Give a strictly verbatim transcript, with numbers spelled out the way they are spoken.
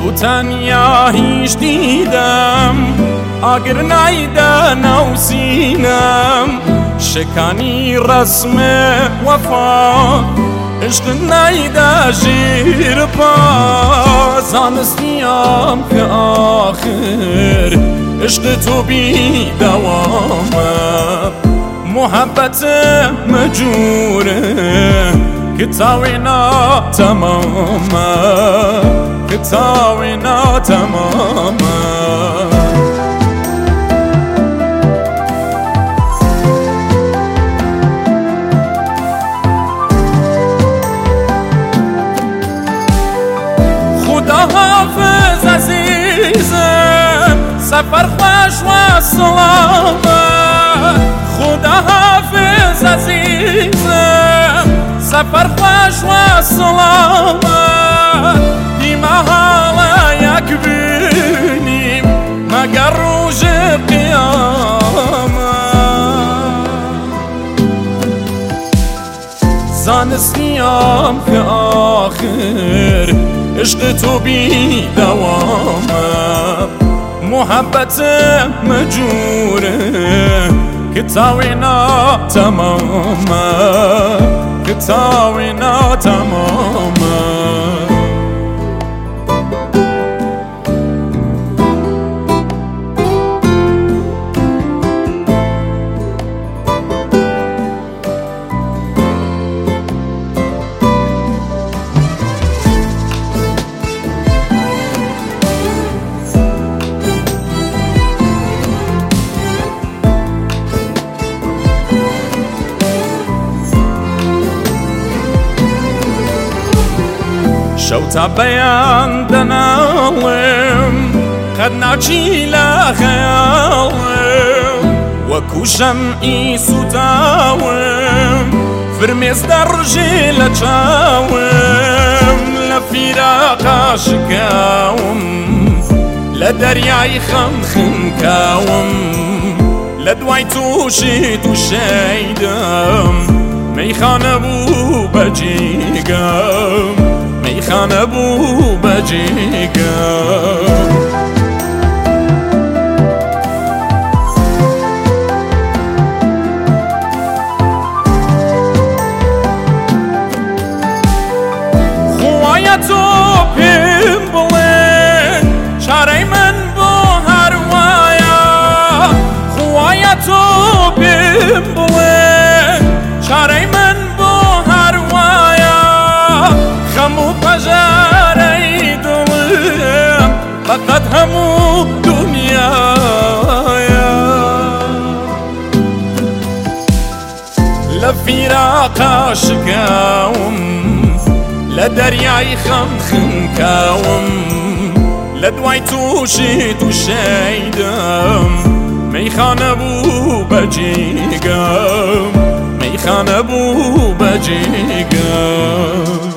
تنیا هیچ دیدم ئاگر نایدا نەوسینم شکانی رسم وفا عشق نایدا ژیر پا زانستنیام که آخر عشق تو بی دوامه محبت مجوره که تاوی ناتمامه که تاوی ناتمامه حافظ عزیزم سفر خوش و سلامت خدا حافظ عزیزم سفر خوش و سلامت دیما حالا یک بینیم مگر روز قیامت زانستنیام که آخر عشق تو بی دوامه محبت مجوره که تاوی ناتمامه که تاوی ناتمامه شوتا بيان دناوم قد ناچی لخيالم وكو شمعي سوداوم فرميز درجي لچاوم لفراق شكاوم لدرياي خمخم كاوم لدواي توشي توشيدم ميخانه بو بجيقم میخانه بو بجیگم خواه تو پیم بلند چاره من بو هر وایا خواه تو پیم بلند چاره من بو هر وایا خمو پجاره دلم فقط همو دنیایا لفراق شکاوم لدریای خمخم کاوم لدوای توشی توشیدم میخانه بو بجیگم میخانه بو بجیگم